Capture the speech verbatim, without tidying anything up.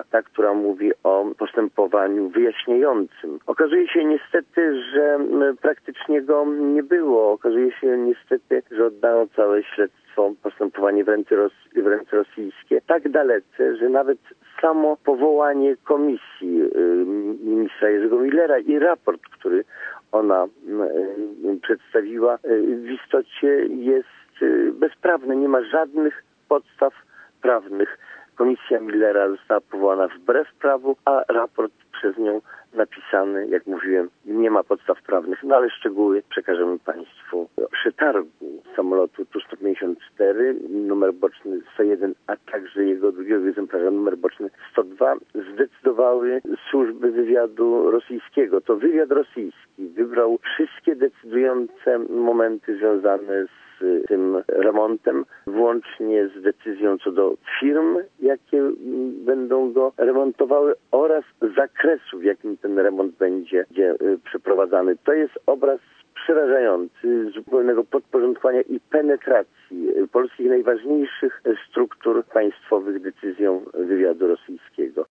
ta, która mówi o postępowaniu wyjaśniającym. Okazuje się niestety, że praktycznie go nie było. Okazuje się niestety, że oddano całe śledztwo, postępowanie w ręce, ros- w ręce rosyjskie tak dalece, że nawet samo powołanie komisji y, ministra Jerzego Millera i raport, który ona y, przedstawiła, y, w istocie jest y, bezprawny. Nie ma żadnych podstaw prawnych. Komisja Millera została powołana wbrew prawu, a raport przez nią napisany, jak mówiłem, nie ma podstaw prawnych, no ale szczegóły przekażemy Państwu. Przetargu samolotu Tu sto pięćdziesiąt cztery, numer boczny sto jeden, a także jego drugiego egzemplarza, numer boczny sto dwa, zdecydowały służby wywiadu rosyjskiego. To wywiad rosyjski wybrał wszystkie decydujące momenty związane z tym remontem, włącznie z decyzją co do firm, jakie będą go remontowały, oraz zakresu, w jakim ten remont będzie, będzie przeprowadzany. To jest obraz przerażający, zupełnego podporządkowania i penetracji polskich najważniejszych struktur państwowych decyzją wywiadu rosyjskiego.